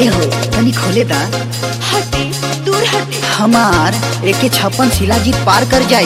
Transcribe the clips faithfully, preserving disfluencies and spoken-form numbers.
ए हो तनी खोले दा। हटे दूर हटे। हमार एके छप्पन शिलाजीत पार कर जाई।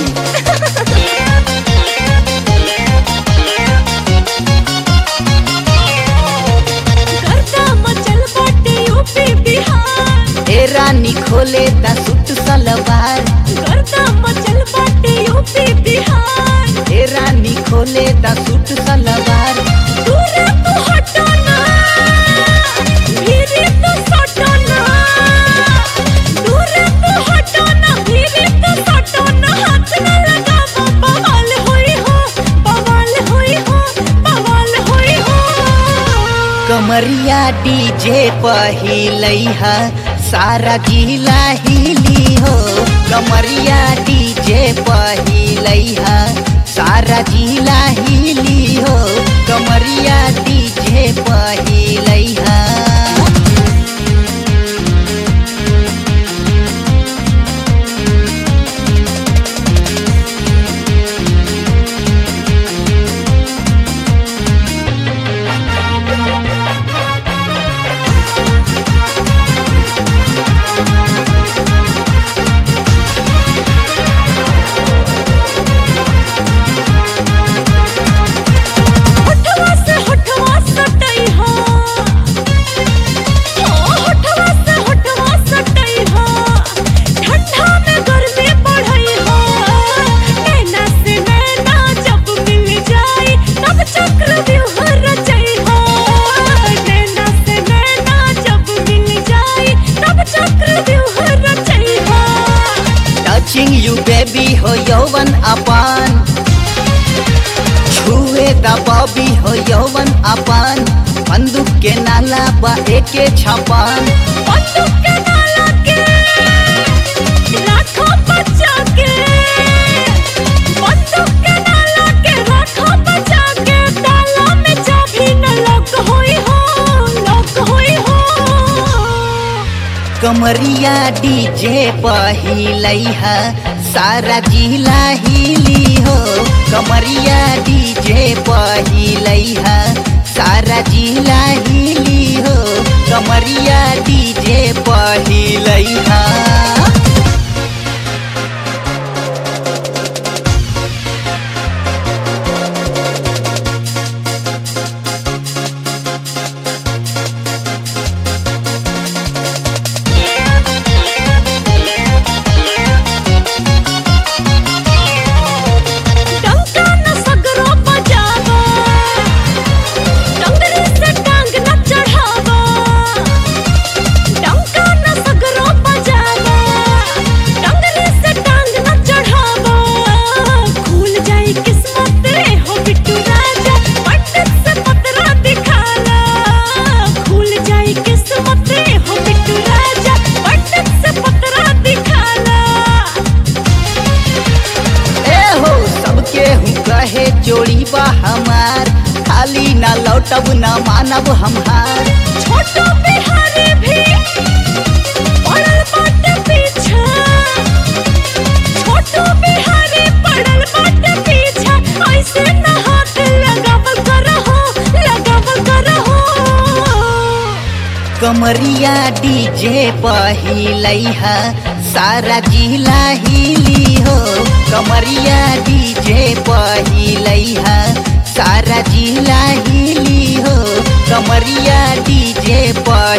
गर्दा मचल बाटे यूपी बिहार। ए रानी खोले दा सूट सलवार। गर्दा मचल बाटे यूपी बिहार। ए रानी खोले दा सूट सलवार। दूर तू हटो ना, भीरी तू सटो ना। दूर तू हटो ना, भीरी तू सटो ना। हाथ ना लगावो, बवाल होई हो, बवाल होई हो, बवाल होई हो। कमरिया डीजे पहिलैहा सारा जिला हिली हो। कमरिया डीजे पहिलैहा सारा जिला हिली हो। कमरिया डीजे पहिलैहा। होठवा से होठवा सटई हो, ओ होठवा से होठवा सटई हो। ठंडा में गर्मी बढ़ई हो। नैना से नैना जब मिल जाई तब चक्रव्यूह रचई हो। नैना से नैना जब मिल जाई तब चक्रव्यूह रचई हो। टचिंग यू बेबी हो यौवन अपन। छुए दा बॉबी हो यौवन अपन। बंदूक के नाला बा एके छप्पन। बंदूक के नाला के राखो बचा के। बंदूक के नाला के राखो बचा के। ताला में चाबी न लॉक होई हो, लॉक होई हो। कमरिया डीजे पहिलैहा सारा जिला हिली हो। कमरिया डीजे पहिलैहा सारा जिला हिली हो। कमरिया डीजे पहिलैहा। डंका न सगरो बजावो, डंगरी से टांग न चढ़ावो। डंका न सगरो बजावो, डंगरी से टांग न चढ़ावो। खुल जाई किस्मत रे हो बिट्टू राजा, पंडित से पतरा दिखाला। खुल जाई किस्मत रे हो बिट्टू राजा, पंडित से पतरा दिखाला। ए हो सबके हूँ कहे जोड़ी बा हमार। खाली ना लौटब ना मानब हमार। छोटो बिहारी भी पड़ल बाटे पीछा। छोटो बिहारी पड़ल बाटे पीछा। ऐसे न हाथ लगावल करहो, लगावल करहो। कमरिया डीजे पहिलैहा सारा जिला हिली हो। कमरिया डीजे पहिलैहा सारा जिला हिली हो। कमरिया डीजे पहिलैहा।